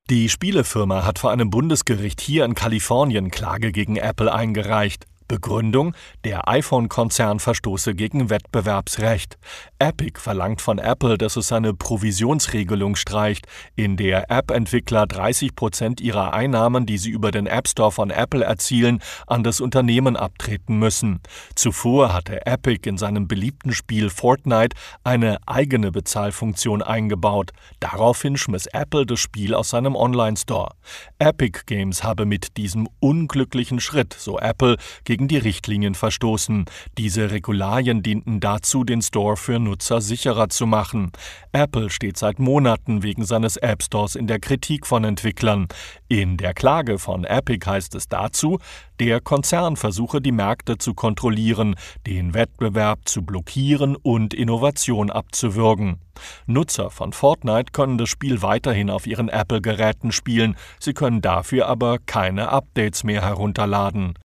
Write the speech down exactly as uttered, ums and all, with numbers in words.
Die Spielefirma hat vor einem Bundesgericht hier in Kalifornien Klage gegen Apple eingereicht. Begründung: Der iPhone-Konzern verstoße gegen Wettbewerbsrecht. Epic verlangt von Apple, dass es seine Provisionsregelung streicht, in der App-Entwickler dreißig Prozent ihrer Einnahmen, die sie über den App Store von Apple erzielen, an das Unternehmen abtreten müssen. Zuvor hatte Epic in seinem beliebten Spiel Fortnite eine eigene Bezahlfunktion eingebaut. Daraufhin schmiss Apple das Spiel aus seinem Online-Store. Epic Games habe mit diesem unglücklichen Schritt, so Apple, gegen gegen die Richtlinien verstoßen. Diese Regularien dienten dazu, den Store für Nutzer sicherer zu machen. Apple steht seit Monaten wegen seines App Stores in der Kritik von Entwicklern. In der Klage von Epic heißt es dazu, der Konzern versuche die Märkte zu kontrollieren, den Wettbewerb zu blockieren und Innovation abzuwürgen. Nutzer von Fortnite können das Spiel weiterhin auf ihren Apple-Geräten spielen, sie können dafür aber keine Updates mehr herunterladen.